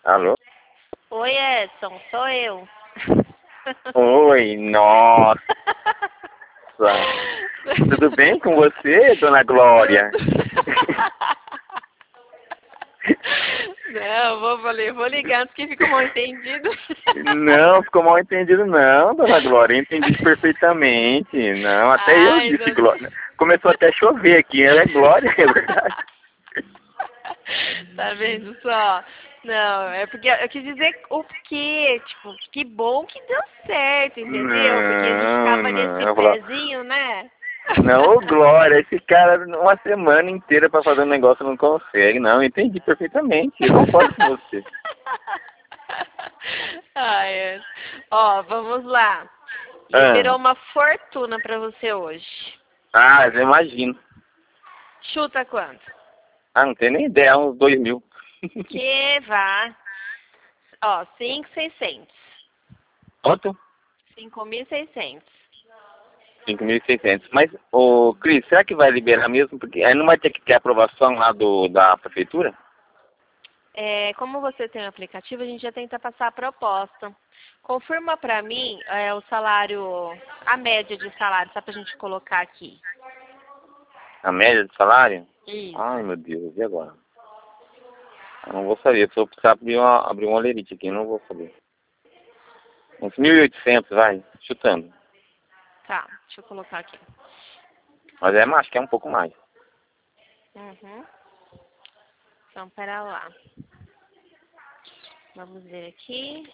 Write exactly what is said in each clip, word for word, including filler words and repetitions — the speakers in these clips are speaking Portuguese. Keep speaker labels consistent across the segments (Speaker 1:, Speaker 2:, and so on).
Speaker 1: Alô?
Speaker 2: Oi, Edson, sou eu.
Speaker 1: Oi, nossa. Tudo bem com você, dona Glória?
Speaker 2: Não, vou, falei, vou ligar antes que fica mal entendido.
Speaker 1: Não, ficou mal entendido não, dona Glória. Eu entendi perfeitamente. Não, até eu
Speaker 2: Ai,
Speaker 1: disse
Speaker 2: não...
Speaker 1: Glória. Começou até a chover aqui, ela é Glória, é verdade.
Speaker 2: Tá vendo só? Não, é porque eu quis dizer o quê? Tipo, que bom que deu certo, entendeu? Porque a gente
Speaker 1: Não,
Speaker 2: tava
Speaker 1: não.
Speaker 2: nesse
Speaker 1: Eu falo,
Speaker 2: pezinho, né?
Speaker 1: não, ô Glória, esse cara uma semana inteira pra fazer um negócio não consegue. Não, eu entendi perfeitamente. Eu concordo com você.
Speaker 2: Ai, é. Ó, vamos lá.
Speaker 1: Ah,
Speaker 2: Liberou uma fortuna pra você hoje.
Speaker 1: ah, eu imagino.
Speaker 2: Chuta quanto?
Speaker 1: Ah, não tenho nem ideia, uns dois mil.
Speaker 2: Que vá. Ó, cinco mil e seiscentos.
Speaker 1: Quanto?
Speaker 2: cinco mil e seiscentos.
Speaker 1: cinco mil e seiscentos. Mas, ô, Cris, será que vai liberar mesmo? Porque aí não vai ter que ter aprovação lá do, da prefeitura?
Speaker 2: É, como você tem um aplicativo, a gente já tenta passar a proposta. Confirma pra mim é, o salário, a média de salário, só pra gente colocar aqui.
Speaker 1: A média de salário?
Speaker 2: Isso.
Speaker 1: Ai, meu Deus, e agora? Eu não vou saber. Se eu precisar abrir uma, abrir uma olerite aqui, eu não vou saber. Uns mil e oitocentos, vai, chutando.
Speaker 2: Tá, deixa eu colocar aqui.
Speaker 1: Mas é, acho que é um pouco mais.
Speaker 2: Uhum. Então, pera lá. Vamos ver aqui.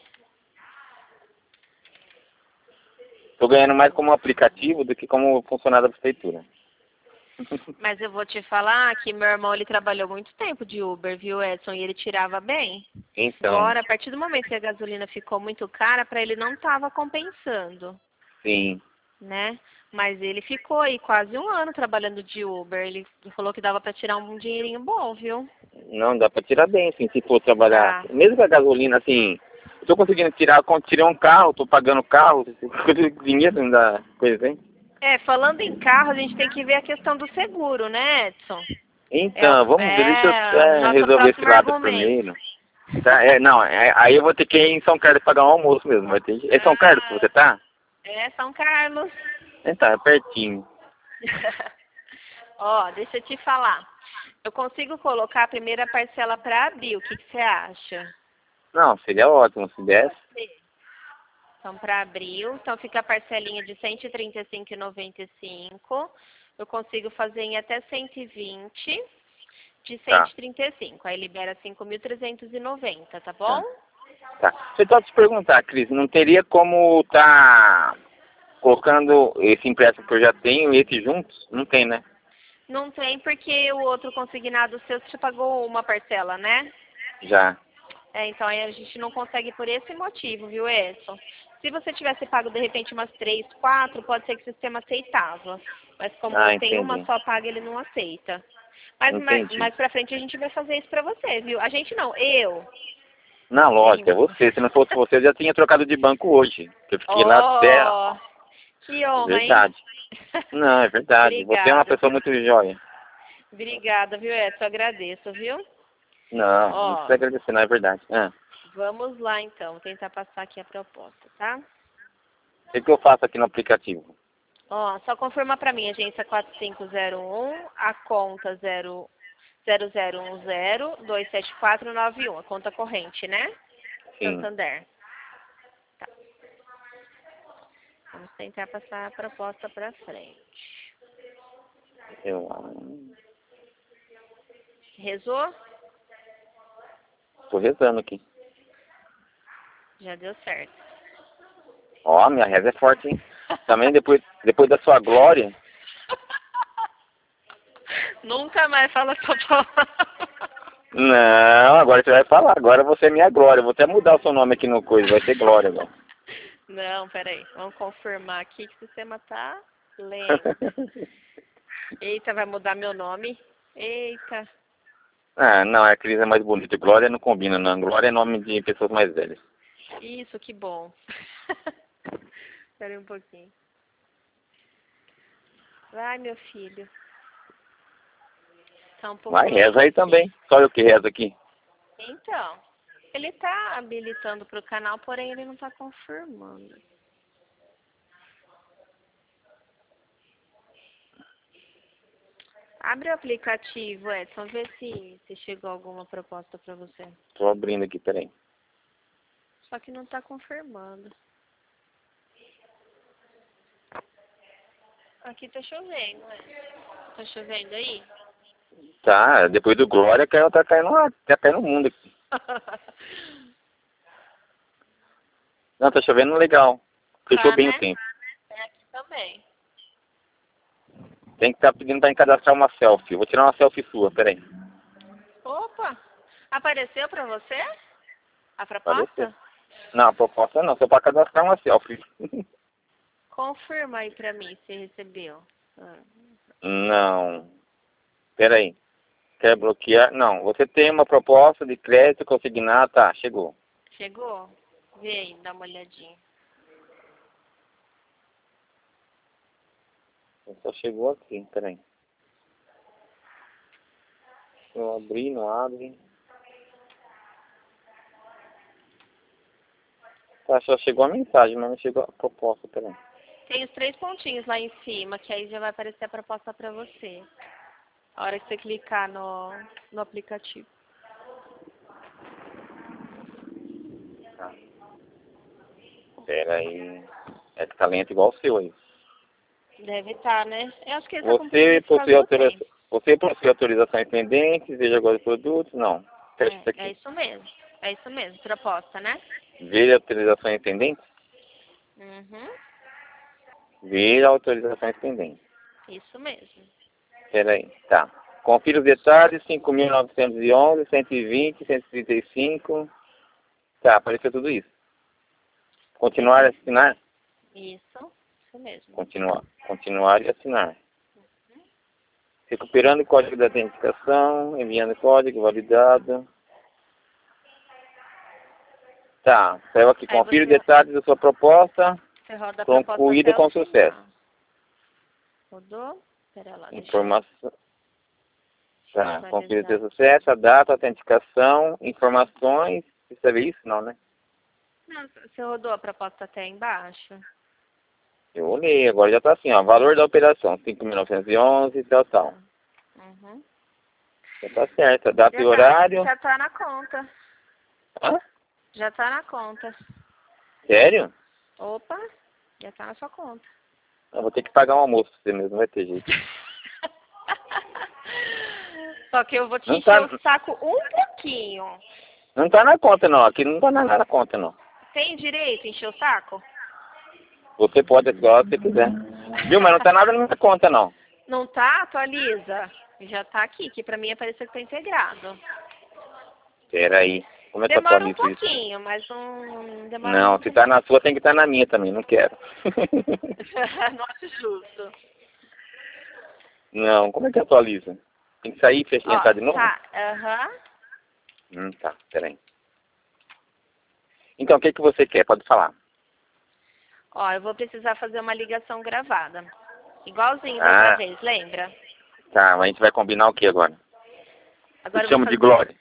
Speaker 1: Tô ganhando mais como aplicativo do que como funcionário da prefeitura.
Speaker 2: Mas eu vou te falar que meu irmão, ele trabalhou muito tempo de Uber, viu, Edson? E ele tirava bem.
Speaker 1: Então,
Speaker 2: Agora, a partir do momento que a gasolina ficou muito cara, para ele não estava compensando,
Speaker 1: sim.
Speaker 2: né? Mas ele ficou aí quase um ano trabalhando de Uber. Ele falou que dava para tirar um dinheirinho bom, viu?
Speaker 1: Não, dá pra tirar bem, assim, se for trabalhar.
Speaker 2: Dá.
Speaker 1: Mesmo com a gasolina, assim, eu tô conseguindo tirar, quando tirei um carro, tô pagando o carro, dinheiro não dá coisa, hein?
Speaker 2: É, falando em carro, a gente tem que ver a questão do seguro, né, Edson? É,
Speaker 1: Então,
Speaker 2: o-
Speaker 1: vamos ver, deixa eu
Speaker 2: é
Speaker 1: é,
Speaker 2: nosso
Speaker 1: resolver esse
Speaker 2: próximo
Speaker 1: lado
Speaker 2: argumento.
Speaker 1: primeiro. Tá, é, não, é, aí eu vou ter que ir em São Carlos pagar um almoço mesmo, vai ter. É São Carlos que
Speaker 2: Ah,
Speaker 1: você tá?
Speaker 2: é São Carlos.
Speaker 1: Então, é pertinho.
Speaker 2: Ó, deixa eu te falar. Eu consigo colocar a primeira parcela para abril. O que que você acha?
Speaker 1: Não, seria ótimo se desse.
Speaker 2: Então, para abril, então fica a parcelinha de cento e trinta e cinco reais e noventa e cinco centavos. Eu consigo fazer em até cento e vinte de cento
Speaker 1: Tá,
Speaker 2: e trinta e cinco. Aí libera cinco mil trezentos e noventa, tá bom?
Speaker 1: tá, tá. Você pode te perguntar, Cris, não teria como tá colocando esse empréstimo que eu já tenho e esse juntos? Não tem, né?
Speaker 2: Não tem porque o outro consignado seu você pagou uma parcela, né?
Speaker 1: Já.
Speaker 2: É, então aí a gente não consegue por esse motivo, viu, Edson? Se você tivesse pago de repente umas três, quatro, pode ser que o sistema aceitava. Mas como
Speaker 1: Ah,
Speaker 2: tem uma
Speaker 1: entendi.
Speaker 2: só paga, ele não aceita. Mas mais,
Speaker 1: Entendi.
Speaker 2: mais pra frente a gente vai fazer isso pra você, viu? A gente não, eu.
Speaker 1: Não, lógico, é
Speaker 2: Hum.
Speaker 1: você. Se não fosse você, eu já tinha trocado de banco hoje. Eu fiquei lá até.
Speaker 2: Oh, que honra, hein?
Speaker 1: Verdade. Não, é verdade. Você é uma
Speaker 2: Obrigada,
Speaker 1: pessoa
Speaker 2: viu?
Speaker 1: muito joia.
Speaker 2: Obrigada, viu, Edson? Agradeço, viu?
Speaker 1: Não, não
Speaker 2: Ó,
Speaker 1: precisa agradecer, não é verdade. Ah,
Speaker 2: vamos lá então, vou tentar passar aqui a proposta, tá?
Speaker 1: o que que eu faço aqui no aplicativo?
Speaker 2: Ó, só confirma pra mim, agência quatro cinco zero um, a conta zero zero zero um zero dois sete quatro nove um, a conta corrente, né?
Speaker 1: Sim.
Speaker 2: Santander. Tá. Vamos tentar passar a proposta pra frente.
Speaker 1: Eu ah,
Speaker 2: Rezou?
Speaker 1: tô rezando aqui.
Speaker 2: Já deu certo.
Speaker 1: Ó, minha reza é forte, hein? Também depois, depois da sua glória.
Speaker 2: Nunca mais fala essa palavra.
Speaker 1: Não, agora você vai falar. Agora você é minha glória. Eu vou até mudar o seu nome aqui no coisa. Vai ser glória agora.
Speaker 2: Não, peraí. Vamos confirmar aqui que o sistema tá lento. Eita, vai mudar meu nome. Eita.
Speaker 1: Ah, não, a Cris é mais bonita. Glória não combina, não. Glória é nome de pessoas mais velhas.
Speaker 2: Isso, que bom. Espera aí um pouquinho. Vai, meu filho. Tá um pouco
Speaker 1: Vai,
Speaker 2: lento
Speaker 1: reza aí
Speaker 2: aqui.
Speaker 1: também. Só eu que rezo aqui.
Speaker 2: Então. Ele tá habilitando para o canal, porém ele não tá confirmando. Abre o aplicativo, Edson, vê se, se chegou alguma proposta para você.
Speaker 1: Tô abrindo aqui, peraí.
Speaker 2: Só que não tá confirmando. Aqui tá chovendo, Edson. Tá chovendo aí?
Speaker 1: Tá, depois do Glória, que ela tá caindo, lá, tá caindo no mundo aqui. Não, tá chovendo legal. Fechou
Speaker 2: Tá,
Speaker 1: bem
Speaker 2: né?
Speaker 1: o tempo.
Speaker 2: É aqui também.
Speaker 1: Tem que estar pedindo pra encadastrar uma selfie. Vou tirar uma selfie sua, peraí.
Speaker 2: Opa! Apareceu pra você a
Speaker 1: Apareceu.
Speaker 2: proposta?
Speaker 1: Não, a proposta não, só pra cadastrar uma selfie.
Speaker 2: Confirma aí pra mim se recebeu. Ah.
Speaker 1: Não. Peraí. Quer bloquear? Não. Você tem uma proposta de crédito consignado, tá, chegou.
Speaker 2: Chegou? Vê aí, dá uma olhadinha.
Speaker 1: Só chegou aqui, peraí. Eu abri, não abre. Tá, só chegou a mensagem, mas não chegou a proposta, peraí.
Speaker 2: Tem os três pontinhos lá em cima, que aí já vai aparecer a proposta pra você. A hora que você clicar no, no aplicativo.
Speaker 1: Tá. Peraí. É que tá lento igual o seu aí.
Speaker 2: Deve estar, né? Eu acho que ele tá com
Speaker 1: Você
Speaker 2: preguiça por
Speaker 1: possui
Speaker 2: causa do
Speaker 1: autorização,
Speaker 2: tempo.
Speaker 1: você possui autorização pendente, veja agora os produtos? Não. Fecha isso
Speaker 2: É,
Speaker 1: aqui.
Speaker 2: é isso mesmo. É isso mesmo, proposta, né?
Speaker 1: Veja autorizações pendentes?
Speaker 2: Uhum.
Speaker 1: Veja autorizações pendentes.
Speaker 2: Isso mesmo.
Speaker 1: Peraí, tá. Confira os detalhes, cinco mil novecentos e onze, cento e vinte, cento e trinta e cinco. Tá, apareceu tudo isso. Continuar e assinar?
Speaker 2: Isso, isso mesmo.
Speaker 1: Continuar. Continuar e assinar. Recuperando o código de autenticação, enviando código validado. Tá, saiu aqui.
Speaker 2: Aí
Speaker 1: Confira os
Speaker 2: você,
Speaker 1: detalhes da sua proposta.
Speaker 2: você roda a proposta
Speaker 1: Concluída
Speaker 2: até
Speaker 1: com
Speaker 2: o
Speaker 1: sucesso.
Speaker 2: final. Rodou? Pera lá, deixa eu
Speaker 1: Informação. Tá,
Speaker 2: atualizar
Speaker 1: confira seu
Speaker 2: aqui.
Speaker 1: sucesso, a data, a autenticação, informações. Você vê isso? Não, né?
Speaker 2: Não, você rodou a proposta até embaixo?
Speaker 1: Eu olhei, agora já tá assim, ó. Valor da operação, cinco mil novecentos e onze, tal, tal.
Speaker 2: Uhum.
Speaker 1: Já tá certo. A data
Speaker 2: Já
Speaker 1: e
Speaker 2: tá,
Speaker 1: horário.
Speaker 2: já tá na conta.
Speaker 1: Hã?
Speaker 2: Já tá na conta.
Speaker 1: Sério?
Speaker 2: Opa, já tá na sua conta.
Speaker 1: Eu vou ter que pagar um almoço pra você mesmo, não vai ter jeito.
Speaker 2: Só que eu vou te
Speaker 1: Não
Speaker 2: encher
Speaker 1: tá,
Speaker 2: o saco um pouquinho.
Speaker 1: não tá na conta não, aqui não tá nada na conta não.
Speaker 2: Tem direito a encher o saco?
Speaker 1: Você pode igual se quiser. Viu, mas não tá nada na minha conta não.
Speaker 2: Não tá? Atualiza. Já tá aqui, que pra mim apareceu que tá integrado.
Speaker 1: Peraí, como é que eu
Speaker 2: Demora um
Speaker 1: atualizo isso?
Speaker 2: pouquinho, mas não, não demora
Speaker 1: Não,
Speaker 2: muito
Speaker 1: se tá
Speaker 2: não.
Speaker 1: na sua tem que estar na minha também, não quero.
Speaker 2: Não acho justo.
Speaker 1: Não, como é que atualiza? Tem que sair e fechar,
Speaker 2: Ó,
Speaker 1: entrar de novo?
Speaker 2: tá, aham.
Speaker 1: Hum, tá, peraí. Então, o que que você quer? Pode falar.
Speaker 2: Ó, eu vou precisar fazer uma ligação gravada. Igualzinho da
Speaker 1: Ah.
Speaker 2: outra vez, lembra?
Speaker 1: Tá, mas a gente vai combinar o que agora?
Speaker 2: Agora
Speaker 1: Eu
Speaker 2: eu
Speaker 1: chamo
Speaker 2: vou
Speaker 1: de
Speaker 2: fazer...
Speaker 1: Glória.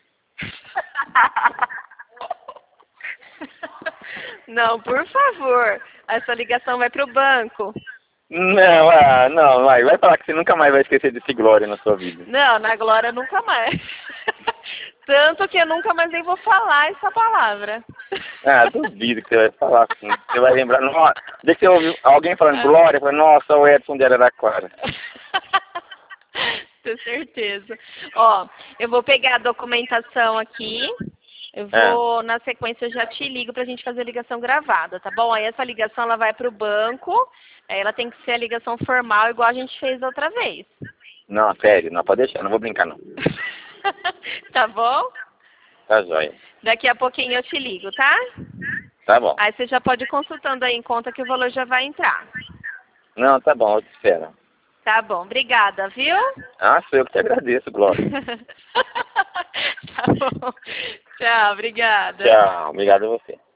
Speaker 2: Não, por favor. Essa ligação vai pro banco.
Speaker 1: Não, ah, não, vai, vai falar que você nunca mais vai esquecer desse Glória na sua vida.
Speaker 2: Não, na Glória nunca mais. Tanto que eu nunca mais nem vou falar essa palavra.
Speaker 1: Ah, duvido que você vai falar assim. Você vai lembrar, nossa, deixa que você ouviu alguém falando Glória, fala, nossa, o Edson de Araraquara.
Speaker 2: Tenho certeza. Ó, eu vou pegar a documentação aqui. Eu vou, na sequência, eu já te ligo pra gente fazer a ligação gravada, tá bom? Aí essa ligação, ela vai pro banco. Aí ela tem que ser a ligação formal, igual a gente fez outra vez.
Speaker 1: Não, sério, não, pode deixar, não vou brincar não.
Speaker 2: Tá bom?
Speaker 1: Tá jóia.
Speaker 2: Daqui a pouquinho eu te ligo, tá?
Speaker 1: Tá bom.
Speaker 2: Aí você já pode ir consultando aí em conta que o valor já vai entrar.
Speaker 1: Não, tá bom, eu te espero.
Speaker 2: Tá bom, obrigada, viu?
Speaker 1: Ah, sou eu que te agradeço, Glória.
Speaker 2: Tá bom. Tchau, obrigada.
Speaker 1: Tchau, obrigado a você.